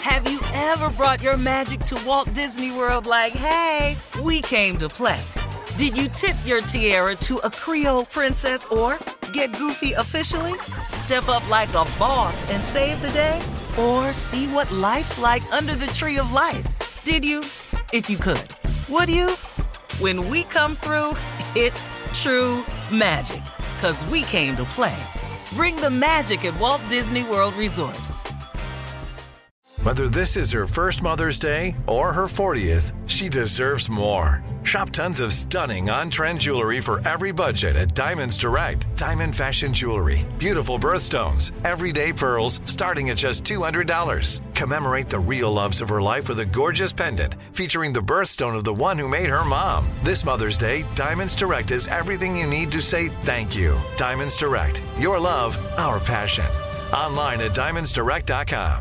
Have you ever brought your magic to Walt Disney World like, hey, we came to play? Did you tip your tiara to a Creole princess or get goofy officially? Step up like a boss and save the day? Or see what life's like under the tree of life? Did you? If you could. Would you? When we come through, it's true magic. 'Cause we came to play. Bring the magic at Walt Disney World Resort. Whether this is her first Mother's Day or her 40th, she deserves more. Shop tons of stunning on-trend jewelry for every budget at Diamonds Direct. Diamond fashion jewelry, beautiful birthstones, everyday pearls starting at just $200. Commemorate the real loves of her life with a gorgeous pendant featuring the birthstone of the one who made her mom. This Mother's Day, Diamonds Direct is everything you need to say thank you. Diamonds Direct, your love, our passion. Online at diamondsdirect.com.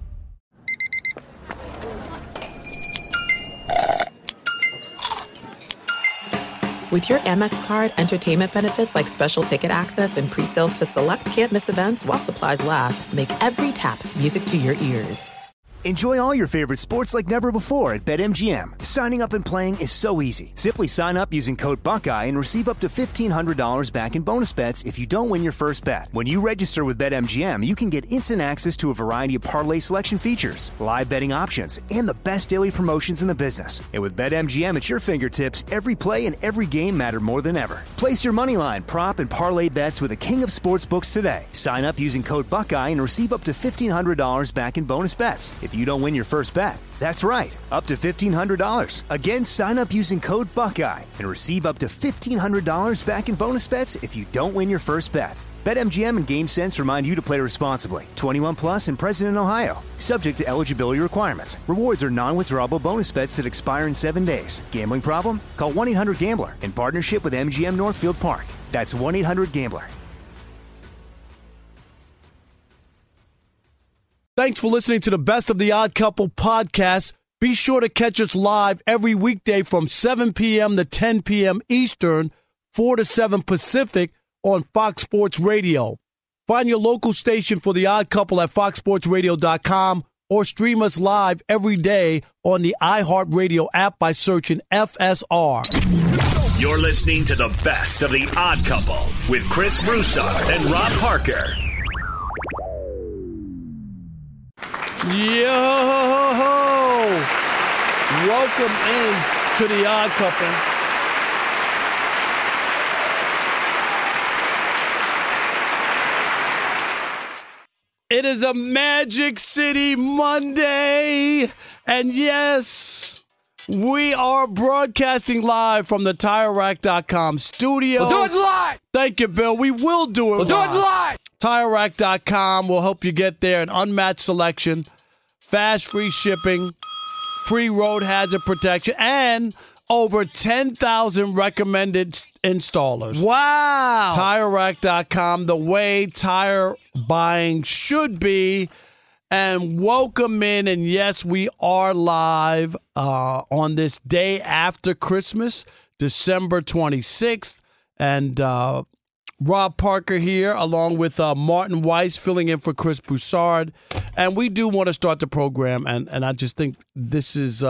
With your Amex card, entertainment benefits like special ticket access and pre-sales to select can't-miss events while supplies last make every tap music to your ears. Enjoy all your favorite sports like never before at BetMGM. Signing up and playing is so easy. Simply sign up using code Buckeye and receive up to $1,500 back in bonus bets if you don't win your first bet. When you register with BetMGM, you can get instant access to a variety of parlay selection features, live betting options, and the best daily promotions in the business. And with BetMGM at your fingertips, every play and every game matter more than ever. Place your moneyline, prop, and parlay bets with the king of sportsbooks today. Sign up using code Buckeye and receive up to $1,500 back in bonus bets if you don't win your first bet. That's right, up to $1,500. Again, sign up using code Buckeye and receive up to $1,500 back in bonus bets if you don't win your first bet. BetMGM and GameSense remind you to play responsibly. 21 plus and present in Ohio. Subject to eligibility requirements. Rewards are non-withdrawable bonus bets that expire in 7 days. Gambling problem? Call 1-800-GAMBLER in partnership with MGM Northfield Park. That's 1-800-GAMBLER. Thanks for listening to the Best of the Odd Couple podcast. Be sure to catch us live every weekday from 7 p.m. to 10 p.m. Eastern, 4 to 7 Pacific on Fox Sports Radio. Find your local station for The Odd Couple at foxsportsradio.com or stream us live every day on the iHeartRadio app by searching FSR. You're listening to the Best of the Odd Couple with Chris Broussard and Rob Parker. Yo! Welcome in to The Odd Couple. It is a Magic City Monday, and yes, we are broadcasting live from the TireRack.com studio. We'll do it live! Thank you, Bill. We will do it live. We'll do it live! TireRack.com will help you get there. An unmatched selection, fast free shipping, free road hazard protection, and over 10,000 recommended installers. Wow. TireRack.com, the way tire buying should be. And welcome in. And yes, we are live on this day after Christmas, December 26th. And Rob Parker here, along with Martin Weiss, filling in for Chris Broussard. And we do want to start the program, and I just think this is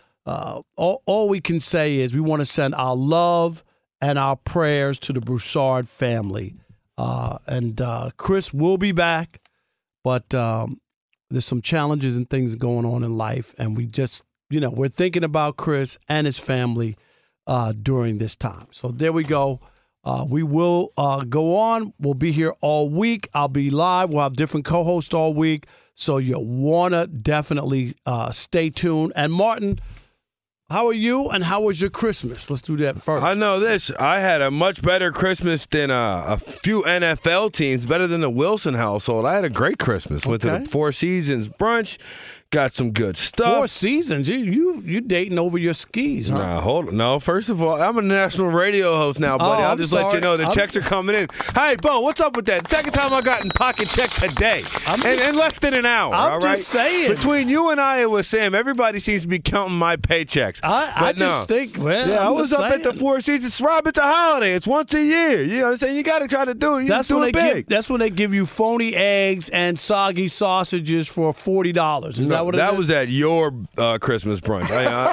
all we can say is we want to send our love and our prayers to the Broussard family. And Chris will be back, but there's some challenges and things going on in life, and we just, we're thinking about Chris and his family during this time. So there we go. We will go on. We'll be here all week. I'll be live. We'll have different co-hosts all week. So you want to definitely stay tuned. And Martin, how are you and how was your Christmas? Let's do that first. I know this. I had a much better Christmas than a few NFL teams, better than the Wilson household. I had a great Christmas. Went to the Four Seasons brunch. Got some good stuff. 4 Seasons? You dating over your skis, huh? Nah, hold on. No, first of all, I'm a national radio host now, buddy. I'll just let you know the checks are coming in. Hey, Bo, what's up with that? Second time I got in pocket check today. And less than an hour, I'm just saying. Between you and I and with Sam, everybody seems to be counting my paychecks. I just think, well, yeah, I was up at the Four Seasons. Rob, it's a holiday. It's once a year. You know what I'm saying? You got to try to do it. That's when they give you phony eggs and soggy sausages for $40. that what it that is? was at your Christmas brunch.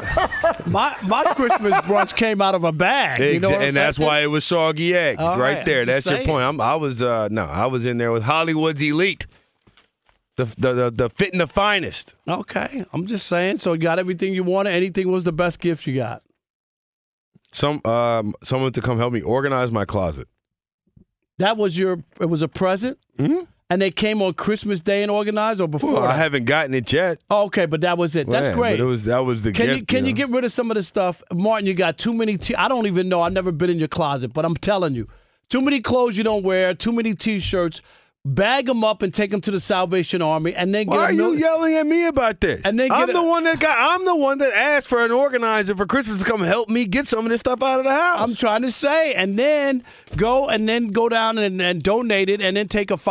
My Christmas brunch came out of a bag. You know what I'm and that's saying? why it was soggy eggs All right there. I'm just That's your point. I was in there with Hollywood's elite, the fit and the finest. Okay, I'm just saying. So you got everything you wanted. Anything was the best gift you got? Someone to come help me organize my closet. That was it was a present? Mm-hmm. And they came on Christmas Day and organized, or before? Well, I haven't gotten it yet. Oh, okay, but that was it. That's Yeah, great. But that was the gift. Can you get rid of some of the stuff? Martin, you got too many I don't even know. I've never been in your closet, but I'm telling you. Too many clothes you don't wear, too many T-shirts. Bag them up and take them to the Salvation Army, and then get. Why are you yelling at me about this? And then I'm the one that asked for an organizer for Christmas to come help me get some of this stuff out of the house. I'm trying to say, and then go down and donate it, and then take a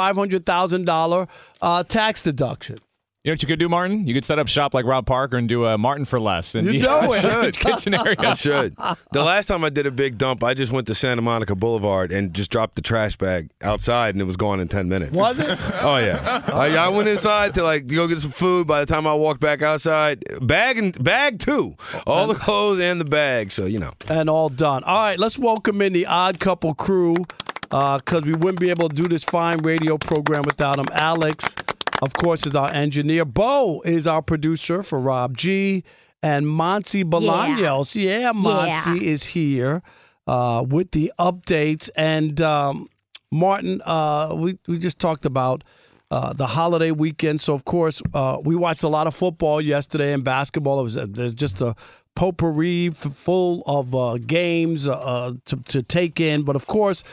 $500,000 tax deduction. You know what you could do, Martin? You could set up shop like Rob Parker and do a Martin for less. And You know it. kitchen area. I should. The last time I did a big dump, I just went to Santa Monica Boulevard and just dropped the trash bag outside, and it was gone in 10 minutes. Was it? Oh, yeah. I went inside to go get some food. By the time I walked back outside, bag too. All the clothes and the bag, so, you know. And all done. All right, let's welcome in the Odd Couple crew, because we wouldn't be able to do this fine radio program without them. Alex, of course, is our engineer. Bo is our producer for Rob G. And Monty Bolaños. Yeah, Monty is here with the updates. And Martin, we just talked about the holiday weekend. So, of course, we watched a lot of football yesterday and basketball. It was just a potpourri full of games to take in. But, of course,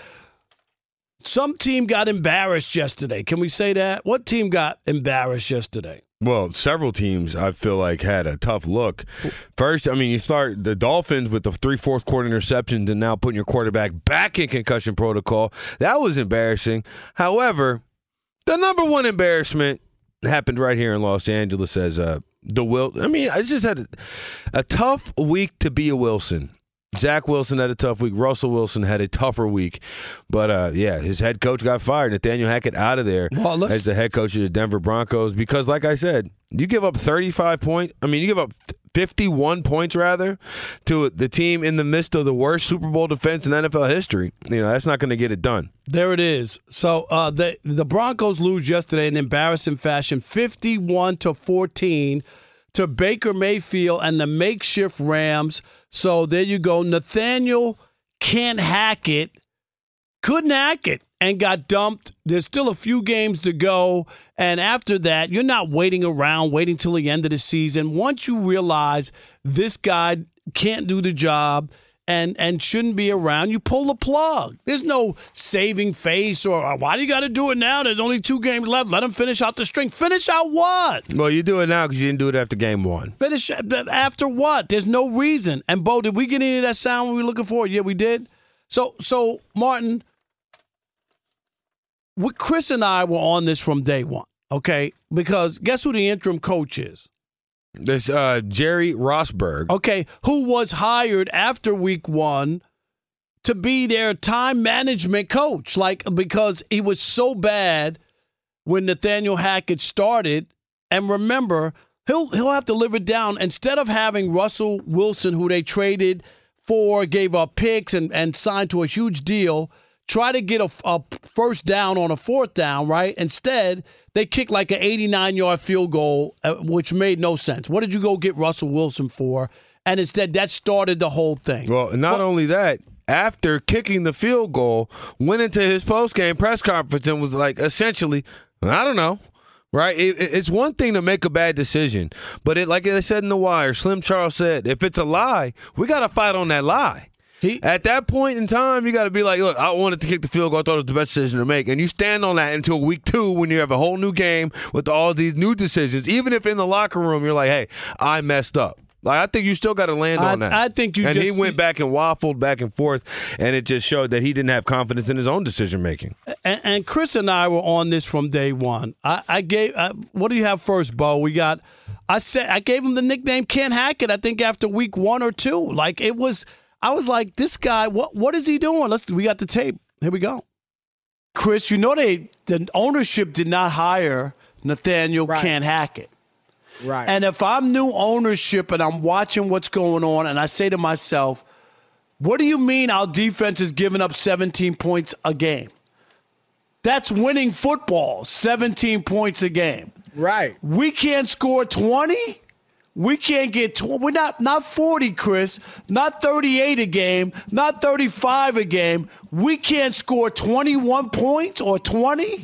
some team got embarrassed yesterday. Can we say that? What team got embarrassed yesterday? Well, several teams, I feel like, had a tough look. First, you start the Dolphins with the 3 fourth-quarter interceptions and now putting your quarterback back in concussion protocol. That was embarrassing. However, the number one embarrassment happened right here in Los Angeles as I just had a tough week to be a Wilson. Zach Wilson had a tough week. Russell Wilson had a tougher week. But, his head coach got fired. Nathaniel Hackett out of there as the head coach of the Denver Broncos because, like I said, you give up 35 points. You give up 51 points, rather, to the team in the midst of the worst Super Bowl defense in NFL history. That's not going to get it done. There it is. So the Broncos lose yesterday in embarrassing fashion, 51-14. To Baker Mayfield and the makeshift Rams. So there you go. Nathaniel couldn't hack it and got dumped. There's still a few games to go. And after that, you're not waiting till the end of the season. Once you realize this guy can't do the job and shouldn't be around, you pull the plug. There's no saving face or why do you got to do it now? There's only 2 games left. Let him finish out the string. Finish out what? Well, you do it now because you didn't do it after game 1. Finish after what? There's no reason. And, Bo, did we get any of that sound we were looking for? Yeah, we did. So Martin, Chris and I were on this from day one, okay? Because guess who the interim coach is? There's Jerry Rosburg. Okay, who was hired after week 1 to be their time management coach, because he was so bad when Nathaniel Hackett started. And remember, he'll have to live it down. Instead of having Russell Wilson, who they traded for, gave up picks and signed to a huge deal, try to get a first down on a 4th down, right? Instead, they kicked like an 89-yard field goal, which made no sense. What did you go get Russell Wilson for? And instead, that started the whole thing. Well, not only that, after kicking the field goal, went into his post-game press conference and was like, essentially, I don't know. Right? It's one thing to make a bad decision, but like I said in The Wire, Slim Charles said, if it's a lie, we got to fight on that lie. At that point in time, you got to be like, look, I wanted to kick the field goal. I thought it was the best decision to make. And you stand on that until week 2 when you have a whole new game with all these new decisions. Even if in the locker room you're like, hey, I messed up. I think you still got to land on that. I think you he went back and waffled back and forth, and it just showed that he didn't have confidence in his own decision-making. And Chris and I were on this from day one. I gave what do you have first, Bo? I gave him the nickname Ken Hackett, I think, after week 1 or 2. I was like, this guy, what is he doing? We got the tape. Here we go. Chris, the ownership did not hire Nathaniel Ken Hackett. Right. And if I'm new ownership and I'm watching what's going on and I say to myself, what do you mean our defense is giving up 17 points a game? That's winning football, 17 points a game. Right. We can't score 20? We can't get we're not 40, Chris, not 38 a game, not 35 a game. We can't score 21 points or 20?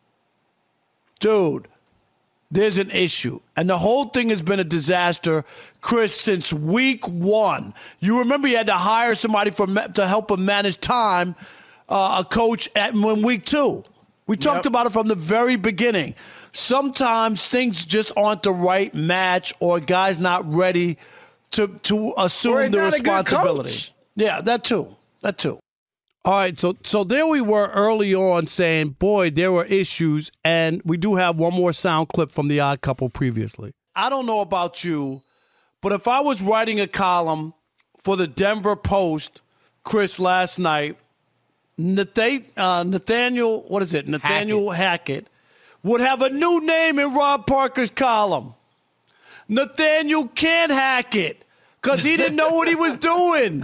Dude, there's an issue. And the whole thing has been a disaster, Chris, since week one. You remember you had to hire somebody to help him manage time, a coach in week two. We talked about it from the very beginning. Sometimes things just aren't the right match, or a guy's not ready to assume the responsibility. Yeah, that too. All right, so there we were early on saying, boy, there were issues, and we do have one more sound clip from the Odd Couple previously. I don't know about you, but if I was writing a column for the Denver Post, Chris, last night, Nathaniel Hackett would have a new name in Rob Parker's column. Nathaniel can't hack it because he didn't know what he was doing.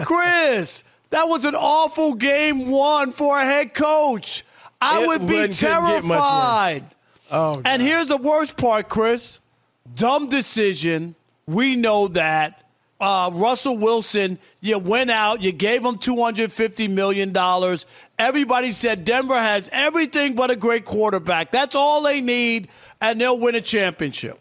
Chris, that was an awful game one for a head coach. I would be terrified. Oh, and here's the worst part, Chris. Dumb decision. We know that. Russell Wilson, you went out, you gave him $250 million. Everybody said Denver has everything but a great quarterback. That's all they need, and they'll win a championship.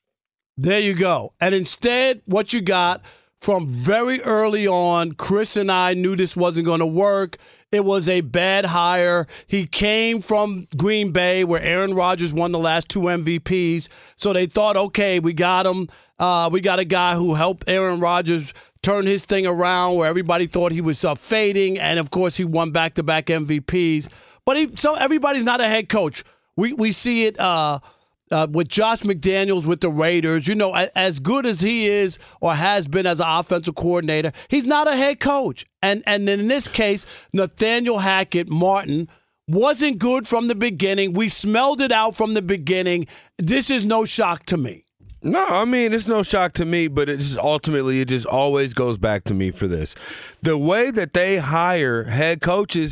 There you go. And instead, what you got from very early on, Chris and I knew this wasn't going to work. It was a bad hire. He came from Green Bay, where Aaron Rodgers won the last 2 MVPs. So they thought, okay, we got him. We got a guy who helped Aaron Rodgers turn his thing around, where everybody thought he was fading. And, of course, he won back-to-back MVPs. But so everybody's not a head coach. We see it with Josh McDaniels with the Raiders. You know, as good as he is or has been as an offensive coordinator, he's not a head coach. And in this case, Nathaniel Hackett, Martin, wasn't good from the beginning. We smelled it out from the beginning. This is no shock to me. No, I mean, it's no shock to me, but it just always goes back to me for this. The way that they hire head coaches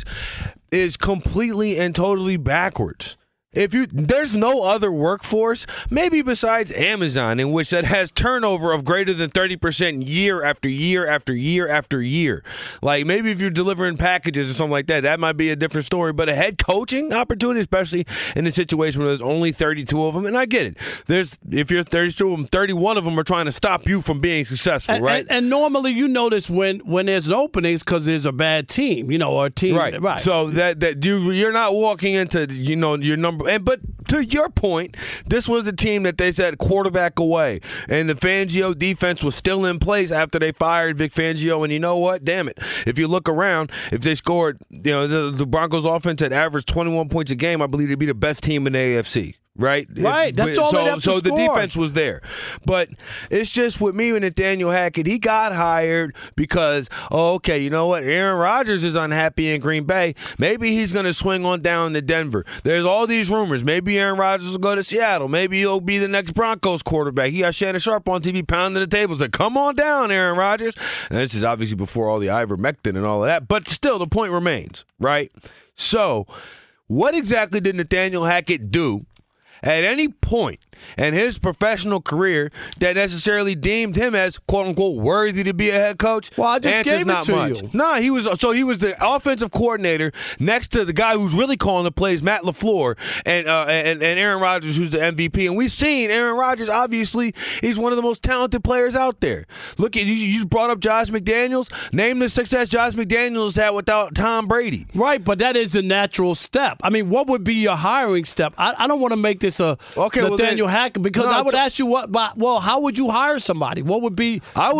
is completely and totally backwards. There's no other workforce, maybe besides Amazon, in which that has turnover of greater than 30% year after year after year after year. Like, maybe if you're delivering packages or something like that, that might be a different story. But a head coaching opportunity, especially in a situation where there's only 32 of them, and I get it. If you're 32 of them, 31 of them are trying to stop you from being successful, right? And normally you notice when there's an opening, it's because there's a bad team, or a team. Right. So that you're not walking into, your number. But to your point, this was a team that they said quarterback away, and the Fangio defense was still in place after they fired Vic Fangio. And you know what? Damn it! If you look around, if they scored, the Broncos offense had averaged 21 points a game, I believe they'd be the best team in the AFC. Right? That's all they have to score. So the defense was there. But it's just with me and Nathaniel Hackett, he got hired because, okay, you know what? Aaron Rodgers is unhappy in Green Bay. Maybe he's going to swing on down to Denver. There's all these rumors. Maybe Aaron Rodgers will go to Seattle. Maybe he'll be the next Broncos quarterback. He got Shannon Sharp on TV pounding the table. Like, come on down, Aaron Rodgers. And this is obviously before all the ivermectin and all of that. But still, the point remains, right? So what exactly did Nathaniel Hackett do at any point in his professional career that necessarily deemed him as quote-unquote worthy to be a head coach? Well, I just gave it to you. No, he was the offensive coordinator next to the guy who's really calling the plays, Matt LaFleur, and Aaron Rodgers, who's the MVP. And we've seen Aaron Rodgers, obviously, he's one of the most talented players out there. Look, you just brought up Josh McDaniels. Name the success Josh McDaniels had without Tom Brady. Right, but that is the natural step. I mean, what would be your hiring step? I don't want to make this a Nathaniel Hackett, because I would ask you how would you hire somebody? What would be?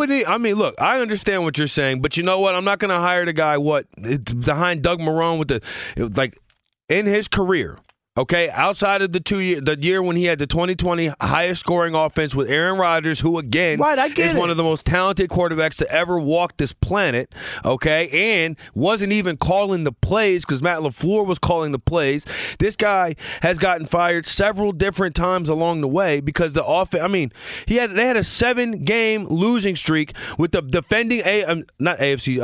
Look, I understand what you're saying, but you know what? I'm not going to hire the guy behind Doug Marrone in his career. Okay, outside of the year when he had the 2020 highest scoring offense with Aaron Rodgers, who again is one of the most talented quarterbacks to ever walk this planet, okay, and wasn't even calling the plays because Matt LaFleur was calling the plays. This guy has gotten fired several different times along the way because the offense. I mean, they had a 7-game losing streak with the defending AFC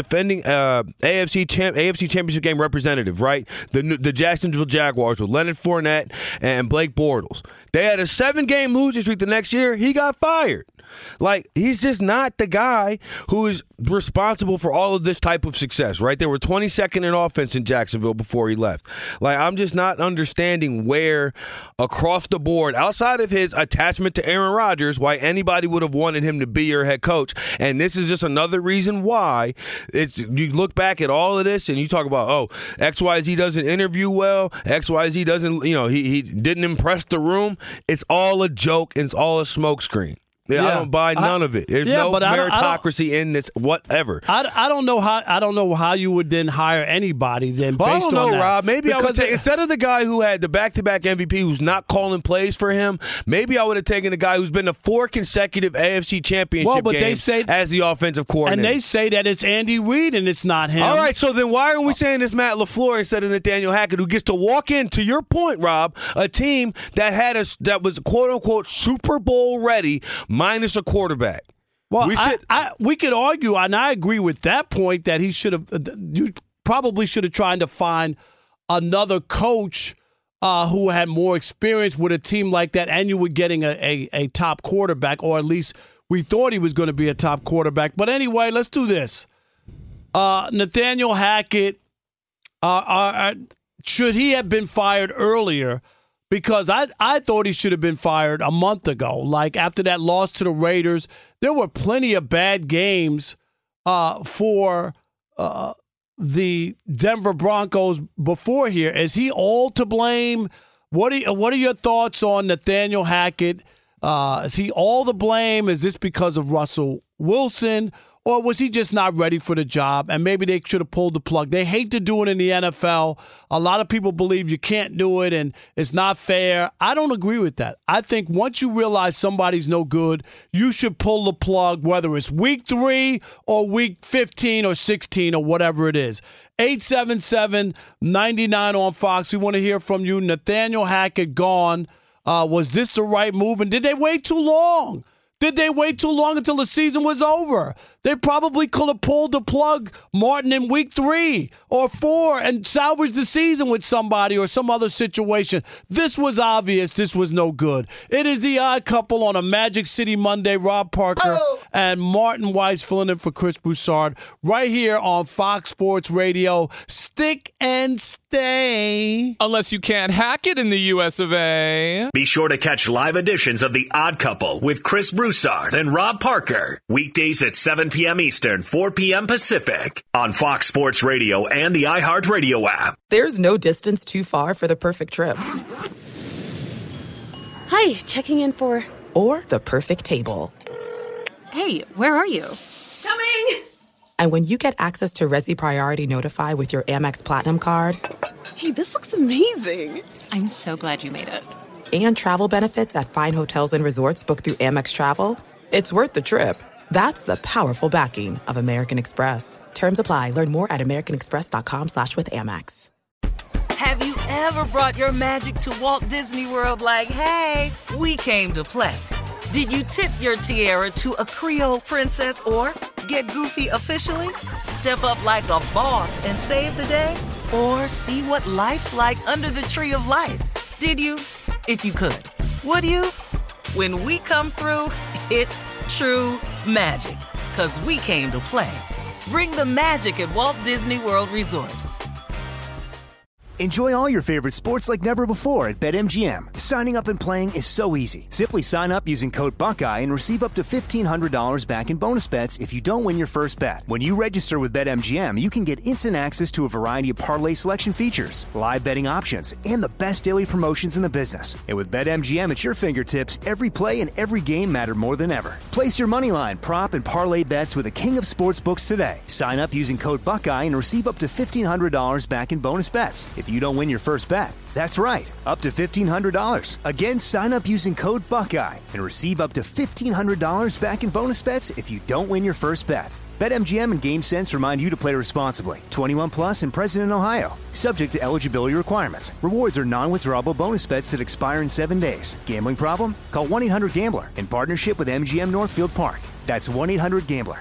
Championship game representative, right? The Jacksonville Jaguars with Leonard Fournette and Blake Bortles. They had a 7-game losing streak the next year. He got fired. Like, he's just not the guy who is responsible for all of this type of success, right? They were 22nd in offense in Jacksonville before he left. Like, I'm just not understanding where across the board, outside of his attachment to Aaron Rodgers, why anybody would have wanted him to be your head coach. And this is just another reason why you look back at all of this and you talk about, XYZ doesn't interview well, XYZ doesn't, he didn't impress the room. It's all a joke and it's all a smokescreen. Yeah, I don't buy none of it. There's no meritocracy in this whatever. I don't know how you would then hire anybody then based on that. I don't know, Rob. Maybe I would take instead of the guy who had the back-to-back MVP who's not calling plays for him. Maybe I would have taken the guy who's been to 4 consecutive AFC Championship games as the offensive coordinator. And they say that it's Andy Reid and it's not him. All right, so then why are we saying it's Matt LaFleur instead of Nathaniel Hackett, who gets to walk in, to your point, Rob, a team that was quote unquote Super Bowl ready, minus a quarterback? Well, we could argue, and I agree with that point, that you probably should have tried to find another coach who had more experience with a team like that, and you were getting a top quarterback, or at least we thought he was going to be a top quarterback. But anyway, let's do this. Nathaniel Hackett, should he have been fired earlier? Because I thought he should have been fired a month ago. Like, after that loss to the Raiders, there were plenty of bad games for the Denver Broncos before here. Is he all to blame? What are your thoughts on Nathaniel Hackett? Is he all to blame? Is this because of Russell Wilson? Or was he just not ready for the job, and maybe they should have pulled the plug? They hate to do it in the NFL. A lot of people believe you can't do it and it's not fair. I don't agree with that. I think once you realize somebody's no good, you should pull the plug, whether it's week 3 or week 15 or 16 or whatever it is. 877-99 on Fox. We want to hear from you. Nathaniel Hackett gone. Was this the right move? And did they wait too long? Did they wait too long until the season was over? They probably could have pulled the plug, Martin, in week 3 or 4 and salvaged the season with somebody or some other situation. This was obvious. This was no good. It is the Odd Couple on a Magic City Monday. Rob Parker and Martin Weiss filling in for Chris Broussard right here on Fox Sports Radio. Stick and stay. Unless you can't hack it in the US of A. Be sure to catch live editions of The Odd Couple with Chris Broussard and Rob Parker. Weekdays at 7 p.m. Eastern, 4 p.m. Pacific on Fox Sports Radio and the iHeartRadio app. There's no distance too far for the perfect trip. Hi, checking in for... Or the perfect table. Hey, where are you? Coming! And when you get access to Resi Priority Notify with your Amex Platinum card... Hey, this looks amazing. I'm so glad you made it. And travel benefits at fine hotels and resorts booked through Amex Travel, it's worth the trip. That's the powerful backing of American Express. Terms apply. Learn more at americanexpress.com/withAmex. Have you ever brought your magic to Walt Disney World like, hey, we came to play? Did you tip your tiara to a Creole princess or get goofy officially? Step up like a boss and save the day? Or see what life's like under the tree of life? Did you? If you could. Would you? When we come through, it's true magic. 'Cause we came to play. Bring the magic at Walt Disney World Resort. Enjoy all your favorite sports like never before at BetMGM. Signing up and playing is so easy. Simply sign up using code Buckeye and receive up to $1,500 back in bonus bets if you don't win your first bet. When you register with BetMGM, you can get instant access to a variety of parlay selection features, live betting options, and the best daily promotions in the business. And with BetMGM at your fingertips, every play and every game matter more than ever. Place your moneyline, prop, and parlay bets with the king of sportsbooks today. Sign up using code Buckeye and receive up to $1,500 back in bonus bets. If you don't win your first bet. That's right, up to $1,500. Again, sign up using code Buckeye and receive up to $1,500 back in bonus bets if you don't win your first bet. BetMGM and GameSense remind you to play responsibly. 21 plus and present in Ohio. Subject to eligibility requirements. Rewards are non-withdrawable bonus bets that expire in 7 days. Gambling problem? Call 1-800-GAMBLER in partnership with MGM Northfield Park. That's 1-800-GAMBLER.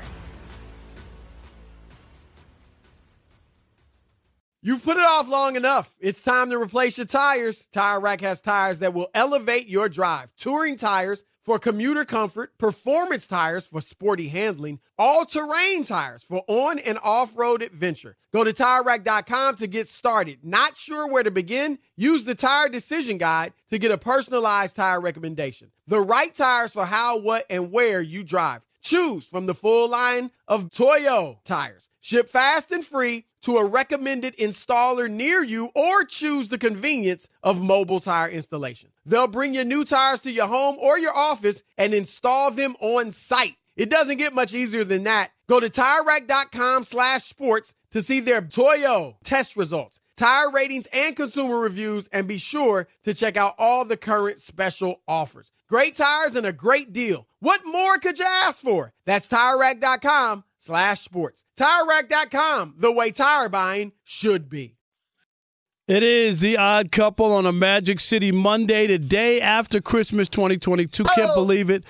You've put it off long enough. It's time to replace your tires. Tire Rack has tires that will elevate your drive. Touring tires for commuter comfort, performance tires for sporty handling, all-terrain tires for on- and off-road adventure. Go to TireRack.com to get started. Not sure where to begin? Use the Tire Decision Guide to get a personalized tire recommendation. The right tires for how, what, and where you drive. Choose from the full line of Toyo tires. Ship fast and free to a recommended installer near you, or choose the convenience of mobile tire installation. They'll bring your new tires to your home or your office and install them on site. It doesn't get much easier than that. Go to TireRack.com/sports to see their Toyo test results, tire ratings, and consumer reviews, and be sure to check out all the current special offers. Great tires and a great deal. What more could you ask for? That's TireRack.com/sports. TireRack.com, the way tire buying should be. It is the Odd Couple on a Magic City Monday, the day after Christmas 2022. Can't believe it.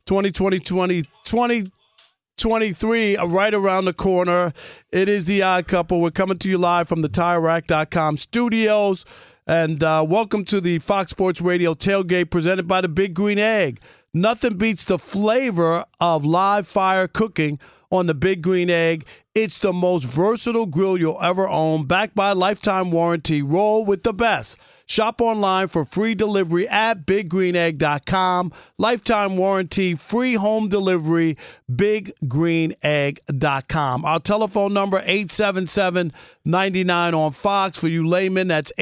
2023 right around the corner. It is the Odd Couple. We're coming to you live from the TireRack.com studios. And welcome to the Fox Sports Radio tailgate presented by the Big Green Egg. Nothing beats the flavor of live fire cooking on the Big Green Egg. It's the most versatile grill you'll ever own, backed by a lifetime warranty. Roll with the best. Shop online for free delivery at BigGreenEgg.com. Lifetime warranty, free home delivery, BigGreenEgg.com. Our telephone number, 877-99 on Fox. For you laymen, that's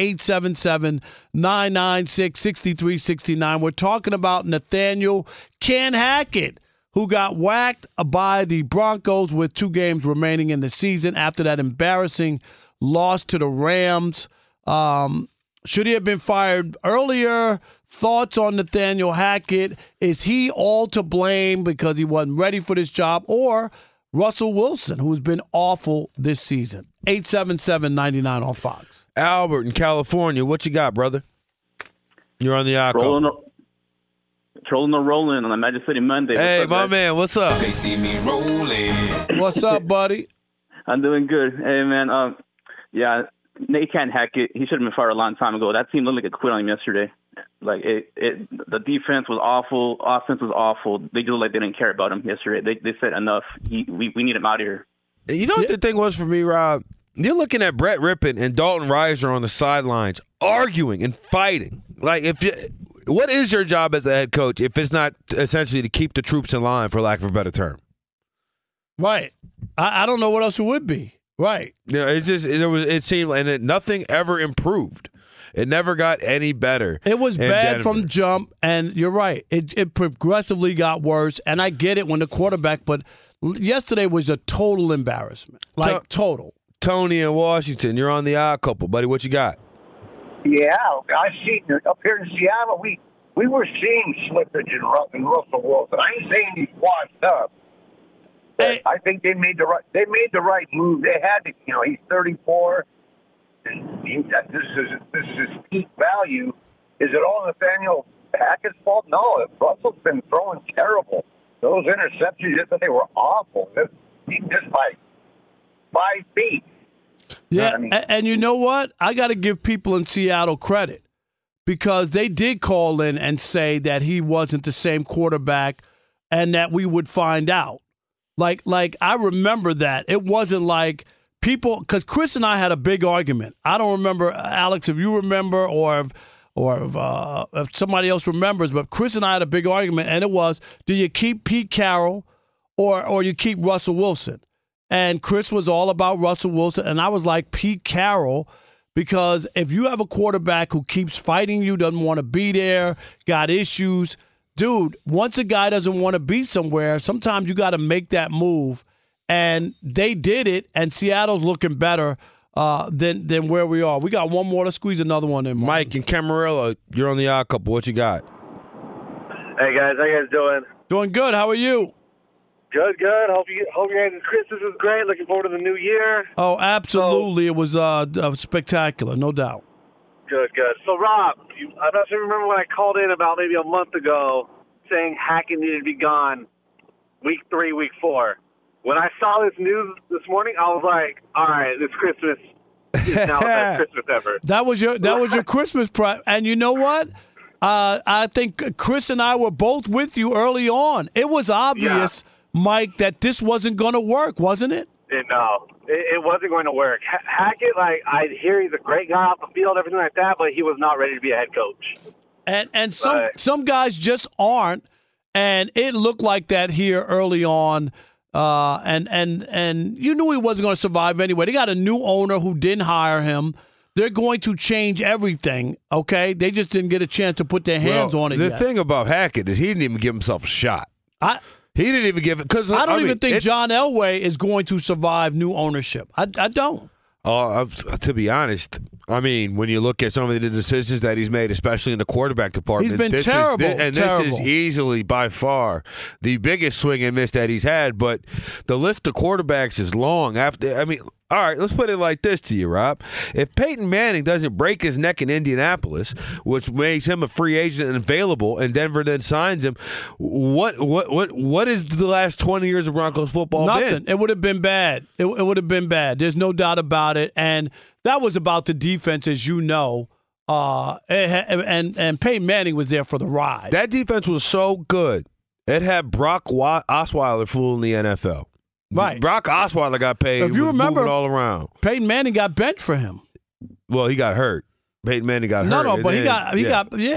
877-996-6369. We're talking about Nathaniel Ken Hackett, who got whacked by the Broncos with 2 games remaining in the season after that embarrassing loss to the Rams. Should he have been fired earlier? Thoughts on Nathaniel Hackett? Is he all to blame because he wasn't ready for this job? Or Russell Wilson, who's been awful this season? 877-99 on Fox. Albert in California, what you got, brother? You're on the Aqua. Trolling the rolling on the Magic City Monday. Hey, my man, what's up? They see me rolling. What's up, buddy? I'm doing good. Hey, man. Nathan Hackett, he should have been fired a long time ago. That team looked like it quit on him yesterday. Like the defense was awful, offense was awful. They just looked like they didn't care about him yesterday. They said enough. We need him out of here. You know what the thing was for me, Rob? You're looking at Brett Rippon and Dalton Risner on the sidelines arguing and fighting. Like, what is your job as the head coach if it's not essentially to keep the troops in line, for lack of a better term? Right. I don't know what else it would be. Right. You know, it seemed like nothing ever improved. It never got any better. It was bad from jump, and you're right. It progressively got worse, and I get it when the quarterback, but yesterday was a total embarrassment. Total. Tony in Washington, you're on the Odd Couple, buddy. What you got? Yeah, I see up here in Seattle, we were seeing slippage in Russell Wilson. I ain't saying he's washed up. Hey. I think they made the right move. They had to, he's 34, and this is his peak value. Is it all Nathaniel Hackett's fault? No, Russell's been throwing terrible. Those interceptions yesterday were awful. Just by 5 feet. Yeah, and you know what? I got to give people in Seattle credit because they did call in and say that he wasn't the same quarterback and that we would find out. Like I remember that. It wasn't like people – because Chris and I had a big argument. I don't remember, Alex, if you remember or if somebody else remembers, but Chris and I had a big argument, and it was, do you keep Pete Carroll or you keep Russell Wilson? And Chris was all about Russell Wilson, and I was like Pete Carroll, because if you have a quarterback who keeps fighting you, doesn't want to be there, got issues, dude, once a guy doesn't want to be somewhere, sometimes you got to make that move. And they did it, and Seattle's looking better than where we are. We got one more. Let's squeeze another one in. Mike and Camarillo, you're on the Odd Couple. What you got? Hey guys, how you guys doing? Doing good. How are you? Good. Hope your guys' Christmas is great. Looking forward to the new year. Oh, absolutely. It was spectacular, no doubt. Good. So, Rob, I'm not sure you remember when I called in about maybe a month ago saying Hackett needed to be gone week 3, week 4. When I saw this news this morning, I was like, all right, this Christmas is now the best Christmas ever. That was your Christmas prep. And you know what? I think Chris and I were both with you early on. It was obvious, Mike, that this wasn't going to work, wasn't it? No, it wasn't going to work. Hackett, I hear he's a great guy off the field, everything like that, but he was not ready to be a head coach. And some guys just aren't, and it looked like that here early on. And you knew he wasn't going to survive anyway. They got a new owner who didn't hire him. They're going to change everything, okay? They just didn't get a chance to put their hands on it The yet. thing about Hackett is he didn't even give himself a shot. He didn't even give it because I don't even think John Elway is going to survive new ownership. I don't. To be honest, I mean, when you look at some of the decisions that he's made, especially in the quarterback department, he's been terrible. This is easily, by far, the biggest swing and miss that he's had. But the list of quarterbacks is long. All right, let's put it like this to you, Rob. If Peyton Manning doesn't break his neck in Indianapolis, which makes him a free agent and available, and Denver then signs him, what is the last 20 years of Broncos football Nothing. been? It would have been bad. It would have been bad. There's no doubt about it. And that was about the defense, as you know. And Peyton Manning was there for the ride. That defense was so good. It had Brock Osweiler fooling the NFL. Right. Brock Osweiler got paid. If you remember, all around. Peyton Manning got benched for him. Well, he got hurt. Peyton Manning got hurt. No, but he got benched and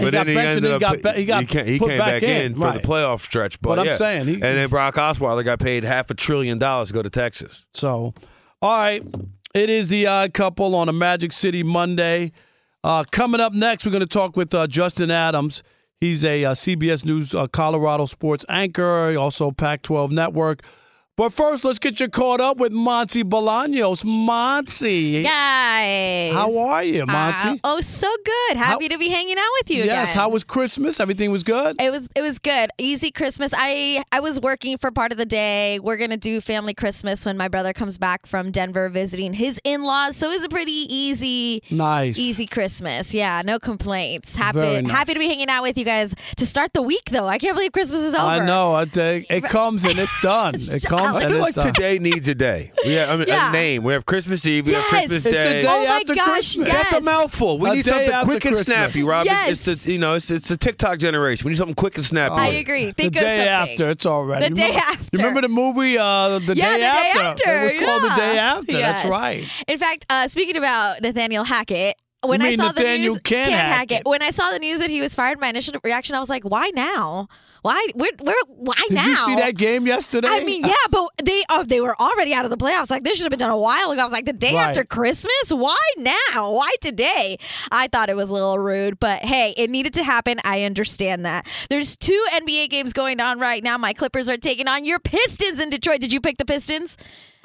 he got he put came back in for right. the playoff stretch. But I'm saying, and then Brock Osweiler got paid $500 billion to go to Texas. So, all right, it is the Odd Couple on a Magic City Monday. Coming up next, we're going to talk with Justin Adams. He's a CBS News Colorado sports anchor, also Pac-12 Network. But first, let's get you caught up with Monty Bolaños. Monty. Guys. How are you, Monty? So good. Happy to be hanging out with you Yes, again. how was Christmas? Everything was good? It was good. Easy Christmas. I was working for part of the day. We're going to do family Christmas when my brother comes back from Denver visiting his in-laws. So it was a pretty easy Christmas. Yeah, no complaints. Happy to be hanging out with you guys to start the week, though. I can't believe Christmas is over. I know. It comes and it's done. It comes. I feel like today needs a day. A name. We have Christmas Eve. We have Christmas Day. It's a day after gosh, Christmas. yes. That's a mouthful. We need something quick and snappy, Rob. Yes. It's a TikTok generation. We need something quick and snappy. I agree. Think the of day something. after. It's all right. The day after. You remember the movie The Day After? It was called The Day After. Yes. That's right. In fact, speaking about Nathaniel Hackett, when You I mean saw Nathaniel the news, Ken Hackett. When I saw the news that he was fired, my initial reaction, I was like, "Why now? Why? Why Did now?" Did you see that game yesterday? I mean, yeah, but they were already out of the playoffs. Like, this should have been done a while ago. I was like, the day after Christmas? Why now? Why today? I thought it was a little rude, but hey, it needed to happen. I understand that. There's 2 NBA games going on right now. My Clippers are taking on your Pistons in Detroit. Did you pick the Pistons?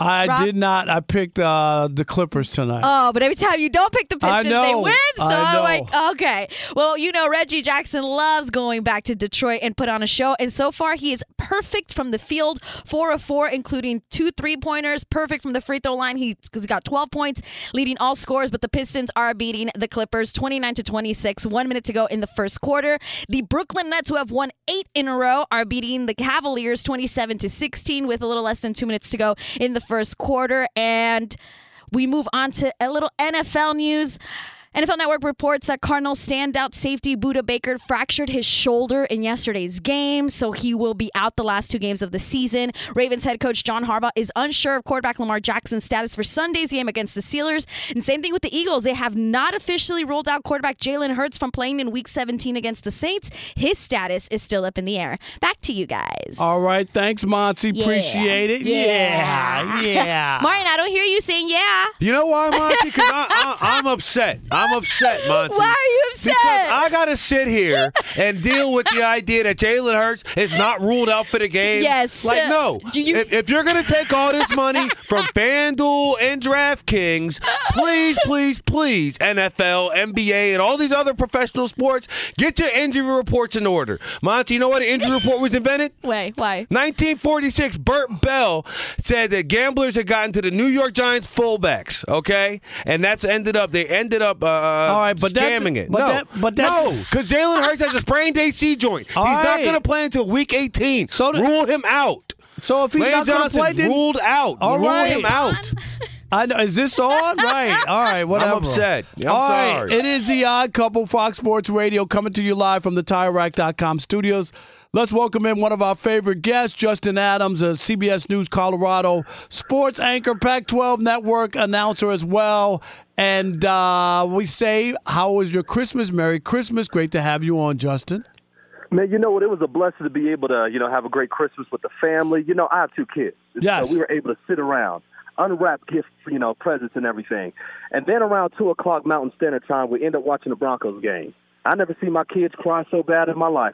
I did not. I picked the Clippers tonight. Oh, but every time you don't pick the Pistons, they win. So I'm like, okay. Well, Reggie Jackson loves going back to Detroit and put on a show. And so far, he is perfect from the field, 4 of 4, including 2 3-pointers. Perfect from the free throw line. He's got 12 points, leading all scores. But the Pistons are beating the Clippers 29-26. 1 minute to go in the first quarter. The Brooklyn Nets, who have won 8 in a row, are beating the Cavaliers 27-16 with a little less than 2 minutes to go in the first quarter. And we move on to a little NFL news. NFL Network reports that Cardinals standout safety Budda Baker fractured his shoulder in yesterday's game, so he will be out the last 2 games of the season. Ravens head coach John Harbaugh is unsure of quarterback Lamar Jackson's status for Sunday's game against the Steelers. And same thing with the Eagles. They have not officially ruled out quarterback Jalen Hurts from playing in Week 17 against the Saints. His status is still up in the air. Back to you guys. All right. Thanks, Monty. Appreciate it. Yeah. Martin, I don't hear you saying yeah. You know why, Monty? Because I'm upset. I'm upset, Monty. Why are you said. Because I got to sit here and deal with the idea that Jalen Hurts is not ruled out for the game. Yes. Like, no. If you're going to take all this money from FanDuel and DraftKings, please, please, please, NFL, NBA, and all these other professional sports, get your injury reports in order. Monty, you know what an injury report was invented? Why? 1946, Burt Bell said that gamblers had gotten to the New York Giants fullbacks, okay? And they ended up scamming it. No, because Jalen Hurts has a sprained AC joint. He's not going to play until week 18. So rule him out. So if he's Lane not going to play, then ruled out. Rule him out. I know. Is this on? Right. All right. Whatever. I'm upset. I'm sorry. sorry. It is the Odd Couple, Fox Sports Radio, coming to you live from the TireRack.com studios. Let's welcome in one of our favorite guests, Justin Adams, a CBS News Colorado sports anchor, Pac-12 Network announcer as well. And we say, how was your Christmas? Merry Christmas. Great to have you on, Justin. Man, you know what? It was a blessing to be able to, have a great Christmas with the family. I have 2 kids. Yes. So we were able to sit around, unwrap gifts, presents and everything. And then around 2 o'clock Mountain Standard Time, we end up watching the Broncos game. I never seen my kids cry so bad in my life.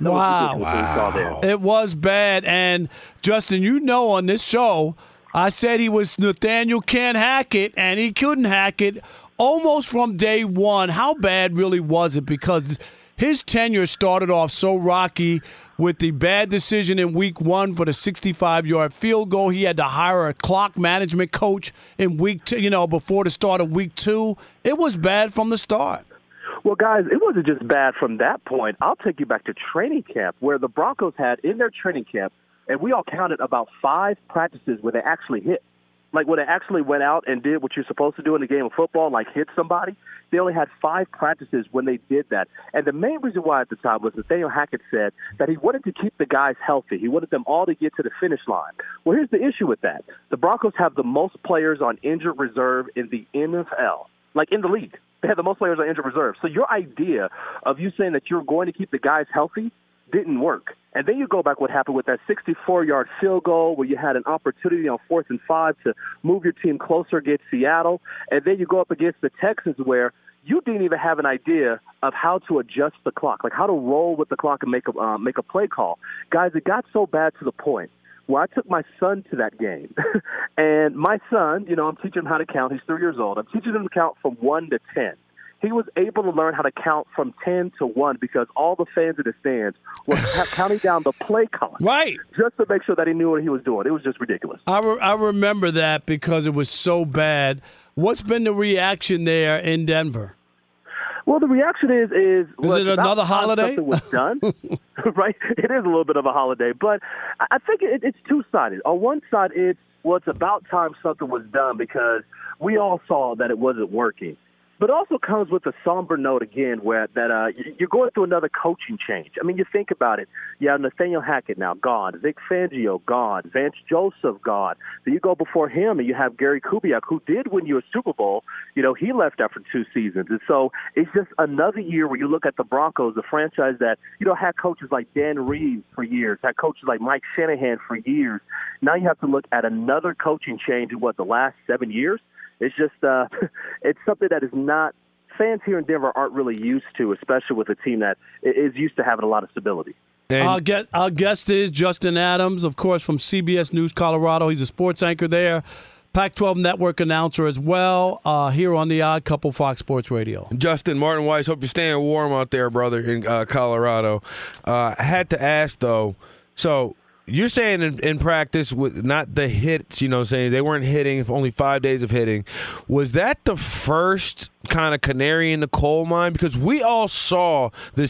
Wow. It was bad. And, Justin, on this show, I said he was Nathaniel can't hack it, and he couldn't hack it almost from day one. How bad really was it? Because his tenure started off so rocky with the bad decision in week 1 for the 65-yard field goal. He had to hire a clock management coach in week 2, before the start of week 2. It was bad from the start. Well, guys, it wasn't just bad from that point. I'll take you back to training camp, where the Broncos had in their training camp, and we all counted about 5 practices where they actually hit. Like when they actually went out and did what you're supposed to do in the game of football, like hit somebody. They only had 5 practices when they did that. And the main reason why at the time was Nathaniel Hackett said that he wanted to keep the guys healthy. He wanted them all to get to the finish line. Well, here's the issue with that. The Broncos have the most players on injured reserve in the NFL, like in the league. They have the most players on injured reserve. So your idea of you saying that you're going to keep the guys healthy didn't work. And then you go back what happened with that 64-yard field goal where you had an opportunity on 4th and 5 to move your team closer against Seattle. And then you go up against the Texans where you didn't even have an idea of how to adjust the clock, like how to roll with the clock and make a play call. Guys, it got so bad to the point where I took my son to that game. And my son, I'm teaching him how to count. He's 3 years old. I'm teaching him to count from 1 to 10. He was able to learn how to count from 10 to 1 because all the fans in the stands were counting down the play clock. Right. Just to make sure that he knew what he was doing. It was just ridiculous. I remember that because it was so bad. What's been the reaction there in Denver? Well, the reaction is it another holiday? Something was done, right? It is a little bit of a holiday, but I think it's two-sided. On one side, it's about time something was done because we all saw that it wasn't working. But it also comes with a somber note again where you're going through another coaching change. I mean, you think about it. You have Nathaniel Hackett now gone, Vic Fangio gone, Vance Joseph gone. Then you go before him and you have Gary Kubiak, who did win you a Super Bowl. He left after 2 seasons. And so it's just another year where you look at the Broncos, the franchise that, had coaches like Dan Reeves for years, had coaches like Mike Shanahan for years. Now you have to look at another coaching change in the last 7 years. It's just it's something that is not fans here in Denver aren't really used to, especially with a team that is used to having a lot of stability. Our guest is Justin Adams, of course, from CBS News Colorado. He's a sports anchor there, Pac-12 Network announcer as well, here on the Odd Couple, Fox Sports Radio. Justin, Martin Weiss, hope you're staying warm out there, brother, in Colorado. I had to ask, though, so you're saying in practice, with not the hits, saying they weren't hitting, only 5 days of hitting. Was that the first kind of canary in the coal mine? Because we all saw the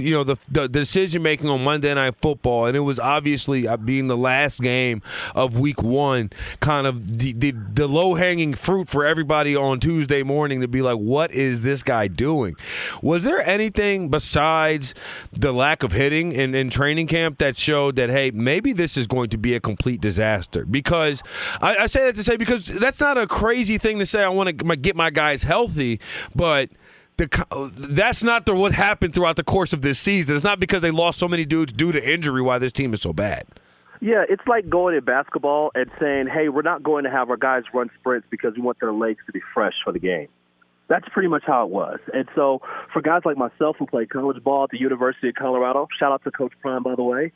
decision making on Monday Night Football, and it was obviously being the last game of Week 1, kind of the low hanging fruit for everybody on Tuesday morning to be like, what is this guy doing? Was there anything besides the lack of hitting in training camp that showed that, hey, maybe this is going to be a complete disaster? Because I say that to say, because that's not a crazy thing to say. I want to get my guys healthy. But that's not what happened throughout the course of this season. It's not because they lost so many dudes due to injury why this team is so bad. Yeah, it's like going in basketball and saying, hey, we're not going to have our guys run sprints because we want their legs to be fresh for the game. That's pretty much how it was. And so for guys like myself who played college ball at the University of Colorado, shout out to Coach Prime, by the way,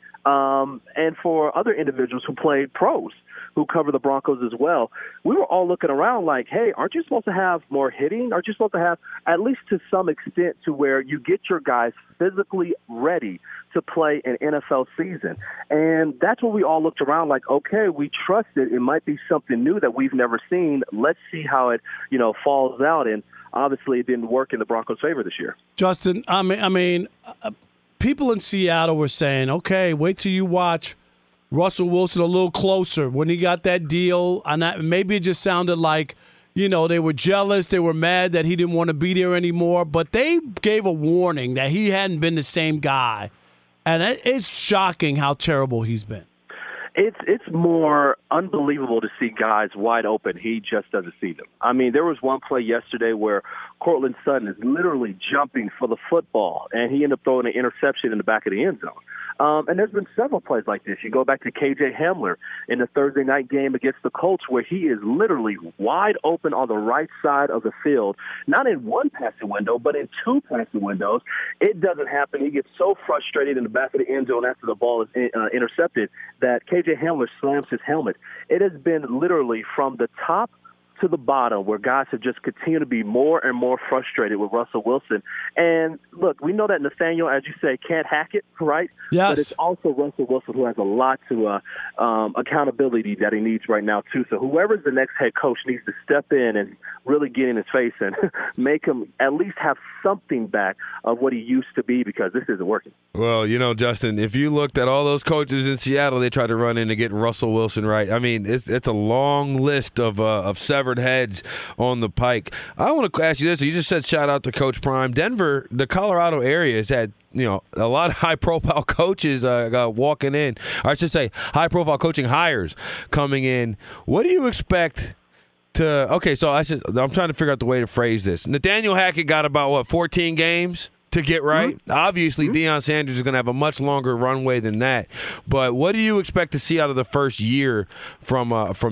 and for other individuals who played pros, who cover the Broncos as well, we were all looking around like, hey, aren't you supposed to have more hitting? Aren't you supposed to have, at least to some extent, to where you get your guys physically ready to play an NFL season? And that's what we all looked around like, okay, we trust it. It might be something new that we've never seen. Let's see how it, falls out. And obviously it didn't work in the Broncos' favor this year. Justin, I mean, people in Seattle were saying, okay, wait till you watch Russell Wilson a little closer when he got that deal. And maybe it just sounded like, they were jealous. They were mad that he didn't want to be there anymore. But they gave a warning that he hadn't been the same guy. And it's shocking how terrible he's been. It's more unbelievable to see guys wide open. He just doesn't see them. I mean, there was one play yesterday where Cortland Sutton is literally jumping for the football, and he ended up throwing an interception in the back of the end zone. And there's been several plays like this. You go back to KJ Hamler in the Thursday night game against the Colts, where he is literally wide open on the right side of the field, not in one passing window, but in two passing windows. It doesn't happen. He gets so frustrated in the back of the end zone after the ball is intercepted that KJ Hamler slams his helmet. It has been literally from the top to the bottom where guys have just continued to be more and more frustrated with Russell Wilson. And look, we know that Nathaniel, as you say, can't hack it, right? Yes. But it's also Russell Wilson who has a lot to accountability that he needs right now, too. So whoever's the next head coach needs to step in and really get in his face and make him at least have something back of what he used to be, because this isn't working. Well, Justin, if you looked at all those coaches in Seattle, they tried to run in to get Russell Wilson right. I mean, it's a long list of severed heads on the pike. I want to ask you this. You just said shout out to Coach Prime. Denver, the Colorado area has had a lot of high-profile coaches walking in. Or I should say high-profile coaching hires coming in. What do you expect to – okay, so I'm trying to figure out the way to phrase this. Nathaniel Hackett got about, 14 games to get right? Mm-hmm. Obviously, Deion Sanders is going to have a much longer runway than that. But what do you expect to see out of the first year from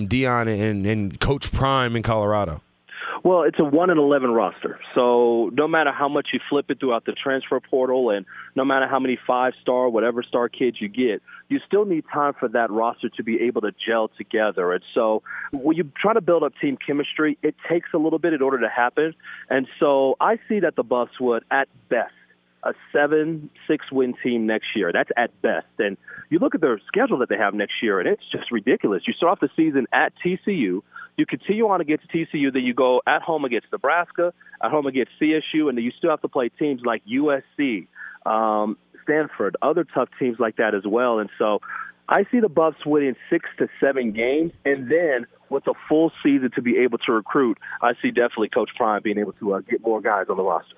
Deion and Coach Prime in Colorado? Well, it's a 1-11 roster. So no matter how much you flip it throughout the transfer portal and no matter how many 5-star, whatever star kids you get, you still need time for that roster to be able to gel together. And so when you try to build up team chemistry, it takes a little bit in order to happen. And so I see that the Buffs would, at best, a 7-6 win team next year. That's at best. And you look at their schedule that they have next year, and it's just ridiculous. You start off the season at TCU. You continue on against TCU, then you go at home against Nebraska, at home against CSU, and then you still have to play teams like USC, Stanford, other tough teams like that as well. And so I see the Buffs winning 6 to 7 games, and then with a full season to be able to recruit, I see definitely Coach Prime being able to get more guys on the roster.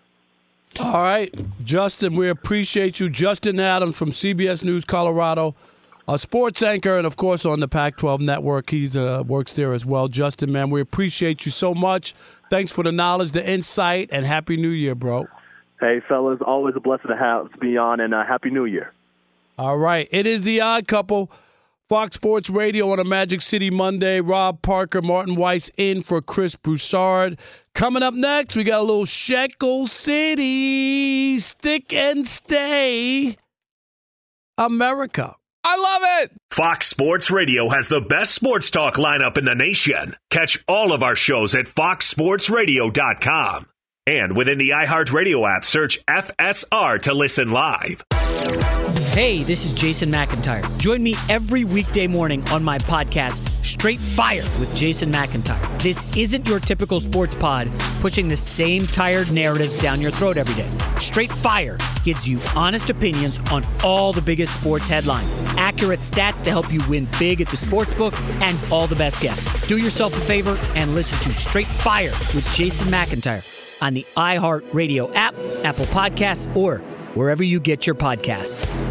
All right, Justin, we appreciate you. Justin Adams from CBS News Colorado, a sports anchor, and, of course, on the Pac-12 Network. He works there as well. Justin, man, we appreciate you so much. Thanks for the knowledge, the insight, and Happy New Year, bro. Hey, fellas, always a blessing to be on, and Happy New Year. All right, it is The Odd Couple, Fox Sports Radio on a Magic City Monday. Rob Parker, Martin Weiss in for Chris Broussard. Coming up next, we got a little Shekel City, Stick and Stay, America. I love it! Fox Sports Radio has the best sports talk lineup in the nation. Catch all of our shows at foxsportsradio.com. And within the iHeartRadio app, search FSR to listen live. Hey, this is Jason McIntyre. Join me every weekday morning on my podcast, Straight Fire with Jason McIntyre. This isn't your typical sports pod pushing the same tired narratives down your throat every day. Straight Fire gives you honest opinions on all the biggest sports headlines, accurate stats to help you win big at the sportsbook, and all the best guests. Do yourself a favor and listen to Straight Fire with Jason McIntyre on the iHeartRadio app, Apple Podcasts, or wherever you get your podcasts.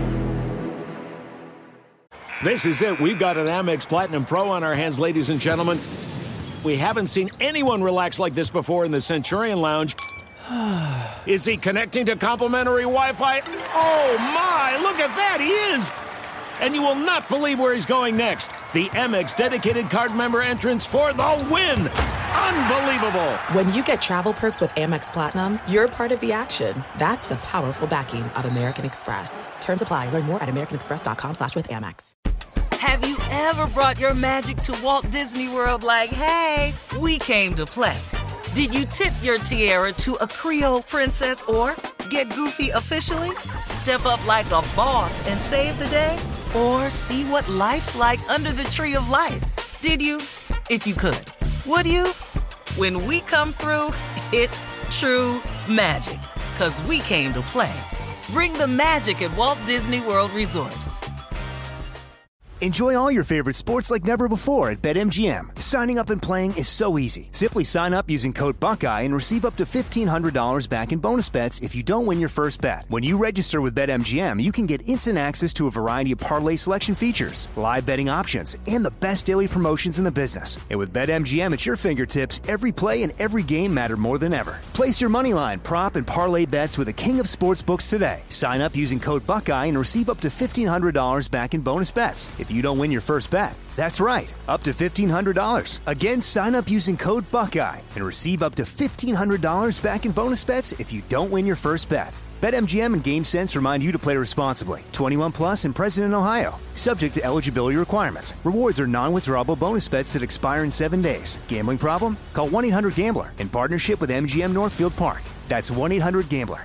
This is it. We've got an Amex Platinum Pro on our hands, ladies and gentlemen. We haven't seen anyone relax like this before in the Centurion Lounge. Is he connecting to complimentary Wi-Fi? Oh, my. Look at that. He is. And you will not believe where he's going next. The Amex dedicated card member entrance for the win. Unbelievable. When you get travel perks with Amex Platinum, you're part of the action. That's the powerful backing of American Express. Terms apply. Learn more at americanexpress.com/withAmex. Have you ever brought your magic to Walt Disney World like, hey, we came to play? Did you tip your tiara to a Creole princess or get goofy officially? Step up like a boss and save the day? Or see what life's like under the tree of life? Did you? If you could. Would you? When we come through, it's true magic. 'Cause we came to play. Bring the magic at Walt Disney World Resort. Enjoy all your favorite sports like never before at BetMGM. Signing up and playing is so easy. Simply sign up using code Buckeye and receive up to $1,500 back in bonus bets if you don't win your first bet. When you register with BetMGM, you can get instant access to a variety of parlay selection features, live betting options, and the best daily promotions in the business. And with BetMGM at your fingertips, every play and every game matter more than ever. Place your moneyline, prop, and parlay bets with the king of sportsbooks today. Sign up using code Buckeye and receive up to $1,500 back in bonus bets if you don't win your first bet. That's right, up to $1,500. Again, sign up using code Buckeye and receive up to $1,500 back in bonus bets if you don't win your first bet. BetMGM and GameSense remind you to play responsibly. 21 plus and present in Ohio. Subject to eligibility requirements. Rewards are non-withdrawable bonus bets that expire in 7 days. Gambling problem? Call 1-800-GAMBLER in partnership with MGM Northfield Park. That's 1-800-GAMBLER.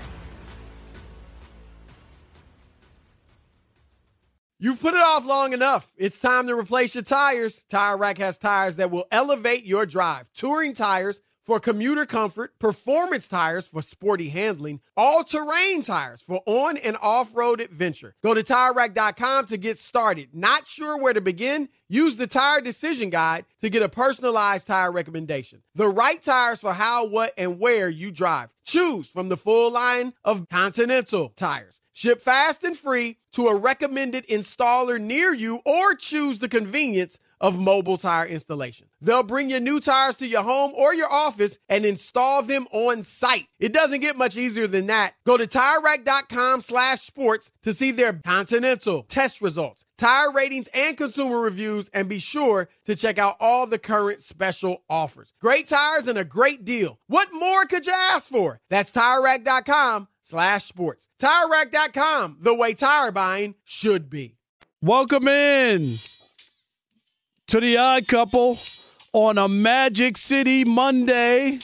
You've put it off long enough. It's time to replace your tires. Tire Rack has tires that will elevate your drive. Touring tires for commuter comfort, performance tires for sporty handling, all-terrain tires for on- and off-road adventure. Go to TireRack.com to get started. Not sure where to begin? Use the Tire Decision Guide to get a personalized tire recommendation. The right tires for how, what, and where you drive. Choose from the full line of Continental tires. Ship fast and free to a recommended installer near you, or choose the convenience of mobile tire installation. They'll bring your new tires to your home or your office and install them on site. It doesn't get much easier than that. Go to TireRack.com/sports to see their Continental test results, tire ratings, and consumer reviews, and be sure to check out all the current special offers. Great tires and a great deal. What more could you ask for? That's TireRack.com/sports. TireRack.com, the way tire buying should be. Welcome in to the Odd Couple on a Magic City Monday.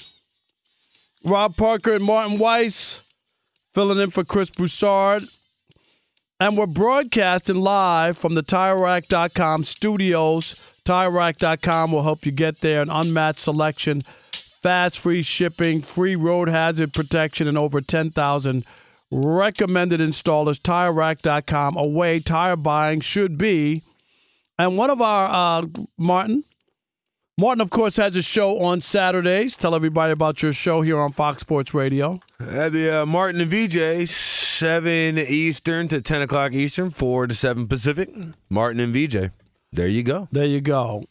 Rob Parker and Martin Weiss filling in for Chris Broussard. And we're broadcasting live from the TireRack.com studios. TireRack.com will help you get there. An unmatched selection, fast, free shipping, free road hazard protection, and over 10,000 recommended installers. TireRack.com, a way tire buying should be. And one of our, Martin, of course, has a show on Saturdays. Tell everybody about your show here on Fox Sports Radio. That'd be Martin and VJ, 7 Eastern to 10 o'clock Eastern, 4 to 7 Pacific. Martin and VJ. There you go. There you go.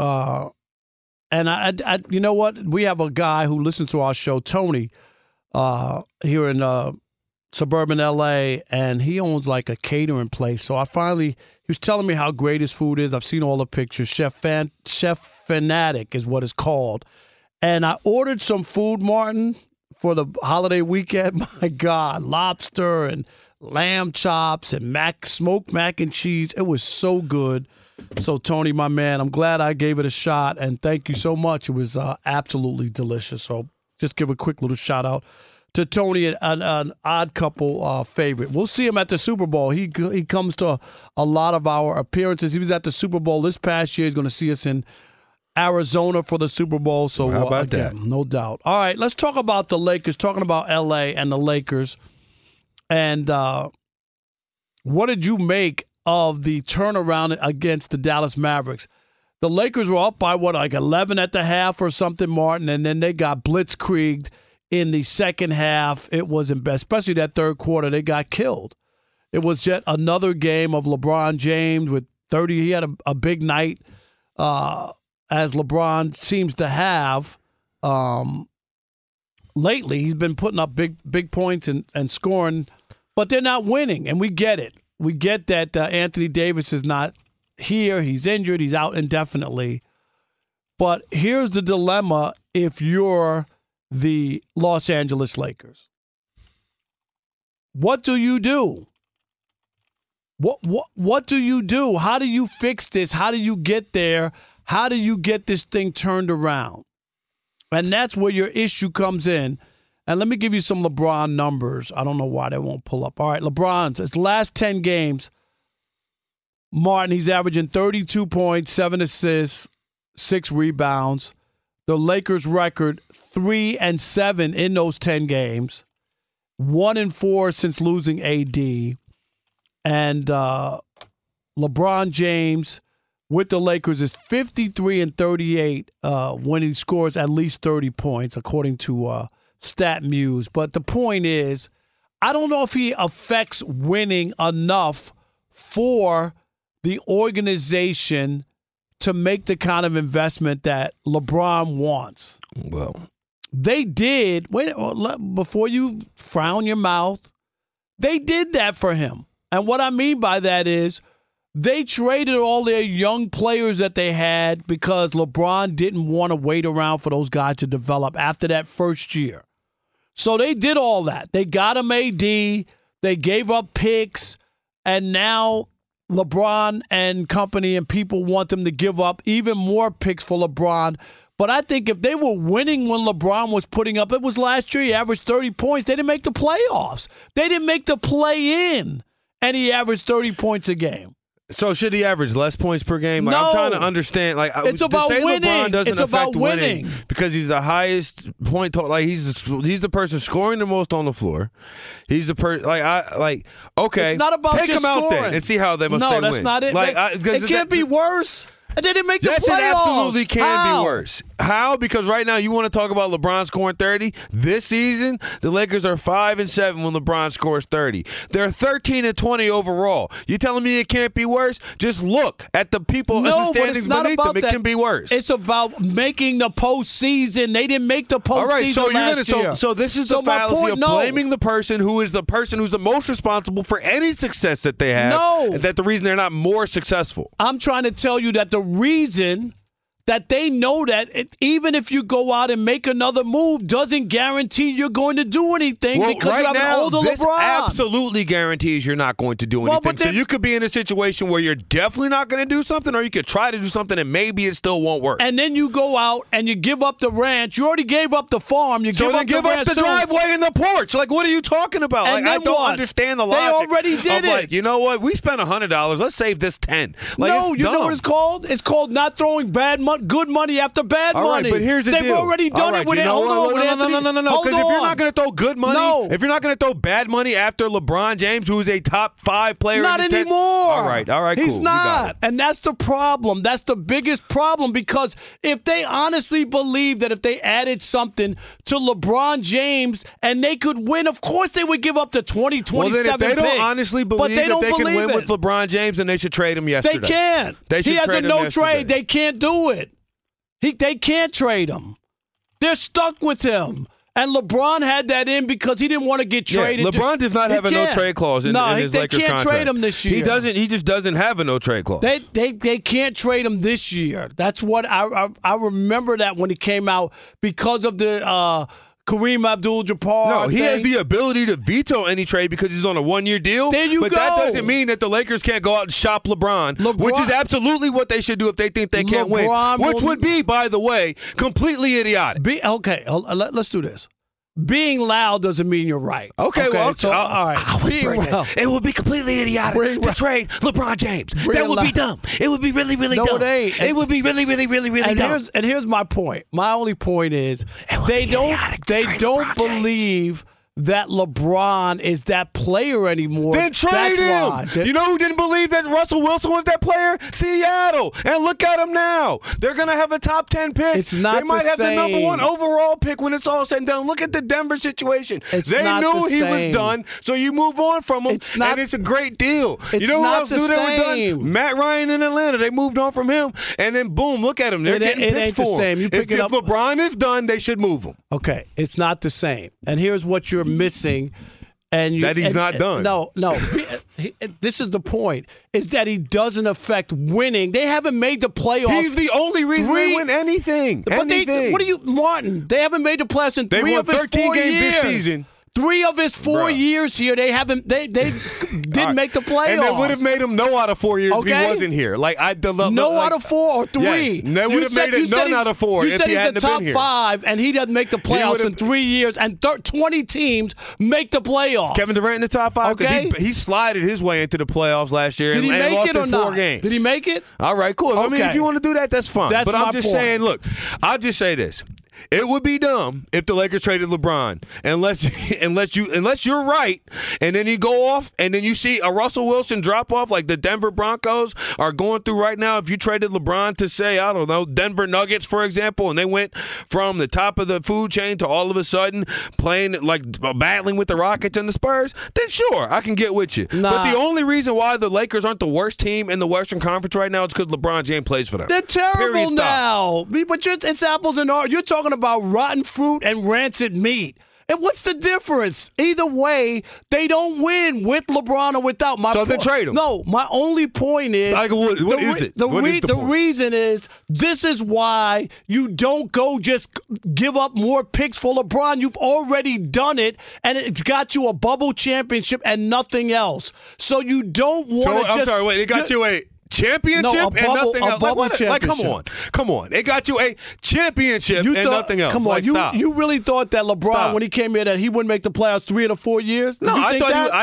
And I, you know what? We have a guy who listens to our show, Tony, here in suburban L.A., and he owns like a catering place. So he was telling me how great his food is. I've seen all the pictures. Chef Fanatic is what it's called. And I ordered some food, Martin, for the holiday weekend. My God, lobster and lamb chops and smoked mac and cheese. It was so good. So, Tony, my man, I'm glad I gave it a shot, and thank you so much. It was absolutely delicious. So just give a quick little shout-out to Tony, an Odd Couple favorite. We'll see him at the Super Bowl. He comes to a lot of our appearances. He was at the Super Bowl this past year. He's going to see us in Arizona for the Super Bowl. So how about that? No doubt. All right, let's talk about the Lakers, talking about L.A. and the Lakers. And what did you make of the turnaround against the Dallas Mavericks? The Lakers were up by, 11 at the half or something, Martin, and then they got blitzkrieged in the second half. It wasn't best, especially that third quarter. They got killed. It was yet another game of LeBron James with 30. He had a big night, as LeBron seems to have lately. He's been putting up big points and scoring, but they're not winning, and we get it. We get that Anthony Davis is not here. He's injured. He's out indefinitely. But here's the dilemma if you're the Los Angeles Lakers. What do you do? What do you do? How do you fix this? How do you get there? How do you get this thing turned around? And that's where your issue comes in. And let me give you some LeBron numbers. I don't know why they won't pull up. All right, LeBron's his last 10 games, Martin, he's averaging 32 points, 7 assists, 6 rebounds. The Lakers record 3-7 in those 10 games, 1-4 since losing AD. And LeBron James with the Lakers is 53-38 when he scores at least 30 points, according to StatMuse. But the point is, I don't know if he affects winning enough for the organization to make the kind of investment that LeBron wants. Well, they did. Wait, before you frown your mouth, they did that for him. And what I mean by that is they traded all their young players that they had because LeBron didn't want to wait around for those guys to develop after that first year. So they did all that. They got him AD. They gave up picks. And now LeBron and company and people want them to give up even more picks for LeBron. But I think if they were winning when LeBron was putting up, it was last year, he averaged 30 points. They didn't make the playoffs. They didn't make the play-in. And he averaged 30 points a game. So should he average less points per game? Like, no. I'm trying to understand. Like, it's about winning. LeBron doesn't it's affect about winning because he's the highest point total. Like he's the person scoring the most on the floor. He's the person. Okay. It's not about take just him out scoring. there and see how they must. No, that's not it. It can't be worse. And they didn't make the playoffs. Yes, it absolutely can be worse. How? Because right now you want to talk about LeBron scoring 30. This season, the Lakers are 5-7 when LeBron scores 30. They're 13-20 overall. You telling me it can't be worse? Just look at the people understandings beneath them. It can be worse. It's about making the postseason. They didn't make the postseason last year. So this is the fallacy of blaming the person who's the most responsible for any success that they have. No. And that the reason they're not more successful. I'm trying to tell you that the reason that they know that even if you go out and make another move doesn't guarantee you're going to do anything because right you have now, an older this LeBron. Absolutely guarantees you're not going to do anything. So you could be in a situation where you're definitely not going to do something, or you could try to do something and maybe it still won't work. And then you go out and you give up the ranch. You already gave up the farm. You give up the driveway and the porch. Like, what are you talking about? And I don't understand the logic. They already did it. Like, you know what? We spent $100. Let's save this $10. Like, no, you know what it's called? It's called not throwing good money after bad money. All right, but here's the deal. They've already done it with it. Hold on. No. Because if you're not going to throw good money, if you're not going to throw bad money after LeBron James, who's a top 5 player, not anymore. All right, cool. He's not, and that's the problem. That's the biggest problem because if they honestly believe that if they added something to LeBron James and they could win, of course they would give up the 2027 well, then if they picks. don't honestly believe that they can win with LeBron James, then they should trade him yesterday. They can't. He has a no trade. They can't do it. They can't trade him. They're stuck with him. And LeBron had that in because he didn't want to get traded. Yeah, LeBron does not have a no-trade clause in his Lakers contract. They can't trade him this year. He just doesn't have a no-trade clause. They can't trade him this year. That's what I remember that when he came out because of the Kareem Abdul-Jabbar. No, he has the ability to veto any trade because he's on a 1-year deal. There you go. But that doesn't mean that the Lakers can't go out and shop LeBron, which is absolutely what they should do if they think they can't win. Which would be, by the way, completely idiotic. Let's do this. Being loud doesn't mean you're right. Okay, well, so, all right. It would be completely idiotic to trade LeBron James. That would be dumb. It would be really, really dumb. No, it ain't. It would be really, really, really, really dumb. And here's my point. My only point is they don't believe that LeBron is that player anymore. Then trade him. You know who didn't believe that Russell Wilson was that player? Seattle. And look at them now. They're going to have a top 10 pick. It's not They might have the number 1 overall pick when it's all said and done. Look at the Denver situation. They knew he was done, so you move on from him, and it's a great deal. You know who else knew they were done? Matt Ryan in Atlanta. They moved on from him, and then boom, look at him. They're getting picked for him. If LeBron is done, they should move him. Okay, it's not the same. And here's what you're missing And he's not done. No. This is the point, is that he doesn't affect winning. They haven't made the playoffs. He's the only reason they win anything. But Martin, they haven't made the playoffs in 3 of his 4 games years. This season. 3 of his 4 years here, they didn't make the playoffs. And they would have made him no out of 4 years if he wasn't here. Out of 4 or 3. Yes, they would have made it none out of 4 if he hadn't been here. You said he's the top 5, and he doesn't make the playoffs in 3 years, and 20 teams make the playoffs. Kevin Durant in the top 5? Okay. He slided his way into the playoffs last year. Did he make lost it or in 4 not? games. Did he make it? All right, cool. Okay. I mean, if you want to do that, that's fine. That's but I'm my just point. saying, look, I'll just say this. It would be dumb if the Lakers traded LeBron, unless you're right, and then you go off, and then you see a Russell Wilson drop off like the Denver Broncos are going through right now. If you traded LeBron to, say, I don't know, Denver Nuggets, for example, and they went from the top of the food chain to all of a sudden playing like battling with the Rockets and the Spurs, then sure, I can get with you. Nah. But the only reason why the Lakers aren't the worst team in the Western Conference right now is because LeBron James plays for them. They're terrible now. But it's apples and oranges. You're talking about rotten fruit and rancid meat. And what's the difference? Either way, they don't win with LeBron or without. So then trade him. No, my only point is what is it? The reason is this is why you don't go just give up more picks for LeBron. You've already done it, and it's got you a bubble championship and nothing else. So you don't want to just. I'm sorry. Wait, it got you a championship and nothing else. Come on. It got you a championship and nothing else. Come on, stop. You really thought that LeBron, when he came here, that he wouldn't make the playoffs 3 of the 4 years? No, I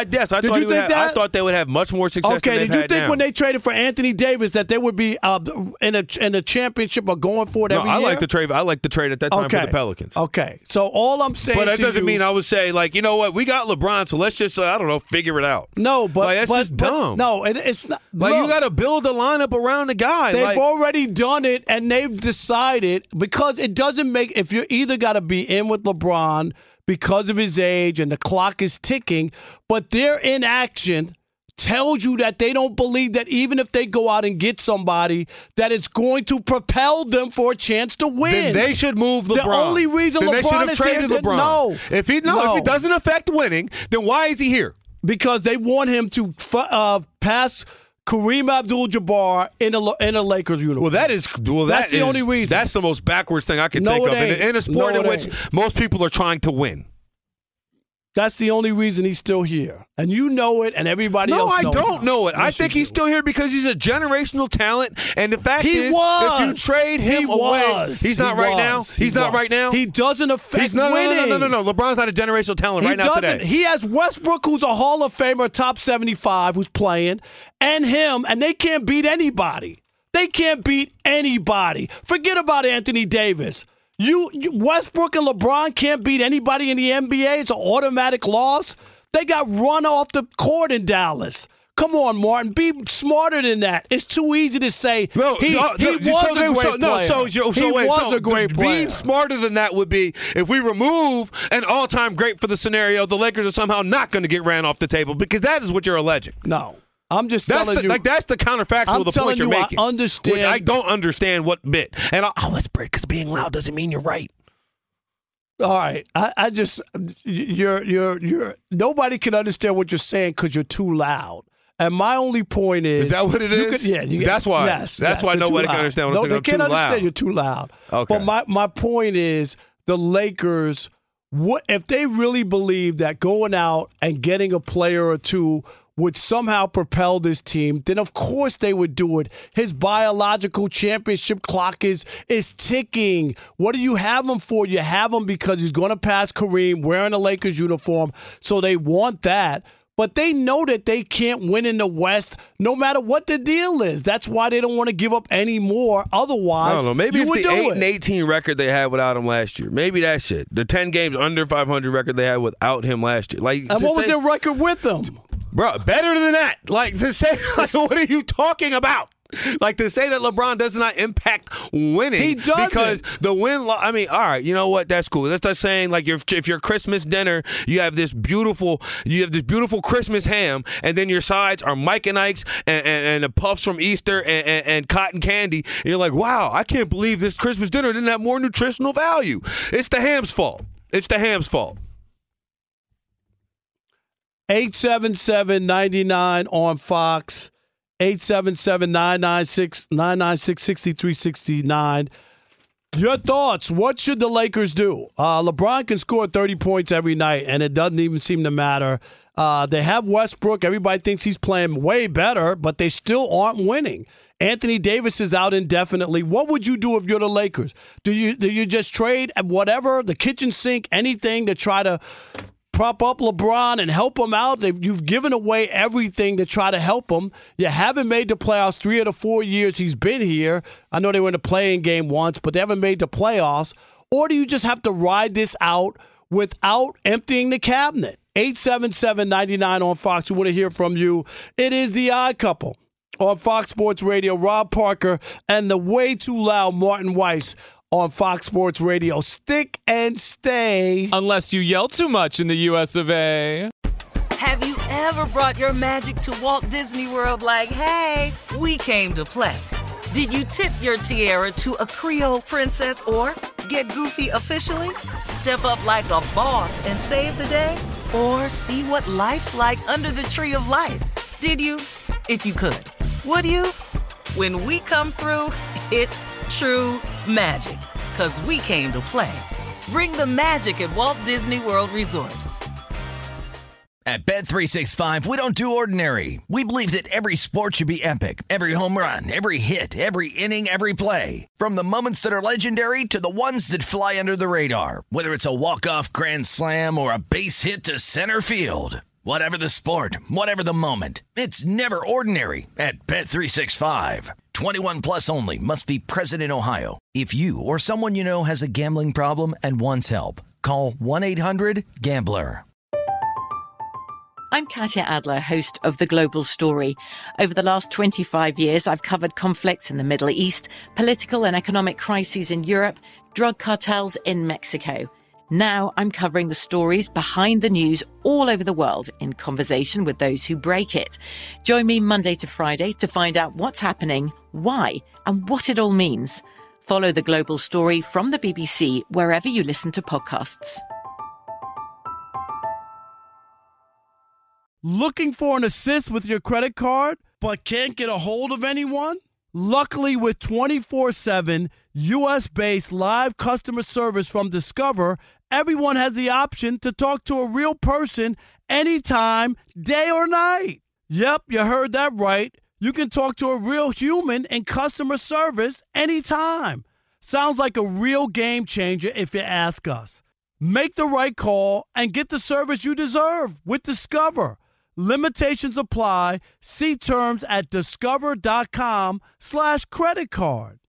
thought they would have much more success. Okay, than did you think when they traded for Anthony Davis that they would be in a championship or going for it every year? I like the trade at that time for the Pelicans. Okay, so all I'm saying, but that doesn't mean I would say you know what, we got LeBron, so let's just I don't know, figure it out. No, but that's just dumb. No, it's not. You got to build the lineup around the guy. They've already done it, and they've decided, because it doesn't make, if you're either got to be in with LeBron because of his age and the clock is ticking, but their inaction tells you that they don't believe that even if they go out and get somebody, that it's going to propel them for a chance to win. Then they should move LeBron. The only reason LeBron is here, no. If it doesn't affect winning, then why is he here? Because they want him to pass Kareem Abdul-Jabbar in a Lakers uniform. That's the only reason. That's the most backwards thing I can think of in a sport in which most people are trying to win. That's the only reason he's still here. And you know it, and everybody else knows it. No, I don't know it. I think he's still here because he's a generational talent. And the fact is, if you trade him away, he's not right now. He's not right now. He doesn't affect winning. No. LeBron's not a generational talent right now today. He has Westbrook, who's a Hall of Famer, top 75, who's playing, and him, and they can't beat anybody. They can't beat anybody. Forget about Anthony Davis. Westbrook and LeBron can't beat anybody in the NBA. It's an automatic loss. They got run off the court in Dallas. Come on, Martin. Be smarter than that. It's too easy to say he was a great player. Being smarter than that would be if we remove an all-time great for the scenario, the Lakers are somehow not going to get ran off the table, because that is what you're alleging. No. I'm just telling you. That's the counterfactual of the point you're making. I understand. Which I don't understand what bit. And let's break, because being loud doesn't mean you're right. All right. I just, you're nobody can understand what you're saying because you're too loud. And my only point is. Is that what it is? That's why. Yes. That's why nobody can understand what I'm saying. They can't understand you're too loud. Okay. But my point is, the Lakers, if they really believe that going out and getting a player or two would somehow propel this team, then of course they would do it. His biological championship clock is ticking. What do you have him for? You have him because he's going to pass Kareem wearing a Lakers uniform, so they want that. But they know that they can't win in the West no matter what the deal is. That's why they don't want to give up any more. Otherwise, I don't know. Maybe it's the 8-18 record they had without him last year. Maybe that shit. The 10 games under 500 record they had without him last year. And what was their record with him? Bro, better than that. To say, what are you talking about? To say that LeBron does not impact winning. He doesn't. Because the win, all right, you know what? That's cool. That's like saying, if your Christmas dinner, you have this beautiful Christmas ham, and then your sides are Mike and Ike's and the puffs from Easter and cotton candy. And you're like, wow, I can't believe this Christmas dinner didn't have more nutritional value. It's the ham's fault. 877-99 on Fox. 877-996-6369. Your thoughts. What should the Lakers do? LeBron can score 30 points every night, and it doesn't even seem to matter. They have Westbrook. Everybody thinks he's playing way better, but they still aren't winning. Anthony Davis is out indefinitely. What would you do if you're the Lakers? Do you just trade at whatever, the kitchen sink, anything to try to prop up LeBron and help him out? You've given away everything to try to help him. You haven't made the playoffs 3 of the 4 years he's been here. I know they were in the play-in game once, but they haven't made the playoffs. Or do you just have to ride this out without emptying the cabinet? 877-99 on Fox. We want to hear from you. It is the Odd Couple on Fox Sports Radio. Rob Parker and the way too loud Martin Weiss on Fox Sports Radio. Stick and stay. Unless you yell too much in the US of A. Have you ever brought your magic to Walt Disney World like, hey, we came to play? Did you tip your tiara to a Creole princess or get goofy officially? Step up like a boss and save the day? Or see what life's like under the tree of life? Did you? If you could. Would you? When we come through, it's true magic. 'Cause we came to play. Bring the magic at Walt Disney World Resort. At Bet365, we don't do ordinary. We believe that every sport should be epic. Every home run, every hit, every inning, every play. From the moments that are legendary to the ones that fly under the radar. Whether it's a walk-off grand slam or a base hit to center field. Whatever the sport, whatever the moment, it's never ordinary at Bet365. 21 plus only. Must be present in Ohio. If you or someone you know has a gambling problem and wants help, call 1-800-GAMBLER. I'm Katya Adler, host of The Global Story. Over the last 25 years, I've covered conflicts in the Middle East, political and economic crises in Europe, drug cartels in Mexico. Now I'm covering the stories behind the news all over the world in conversation with those who break it. Join me Monday to Friday to find out what's happening, why, and what it all means. Follow The Global Story from the BBC wherever you listen to podcasts. Looking for an assist with your credit card, but can't get a hold of anyone? Luckily, with 24/7 U.S.-based live customer service from Discover, everyone has the option to talk to a real person anytime, day or night. Yep, you heard that right. You can talk to a real human in customer service anytime. Sounds like a real game changer if you ask us. Make the right call and get the service you deserve with Discover. Limitations apply. See terms at discover.com/credit card.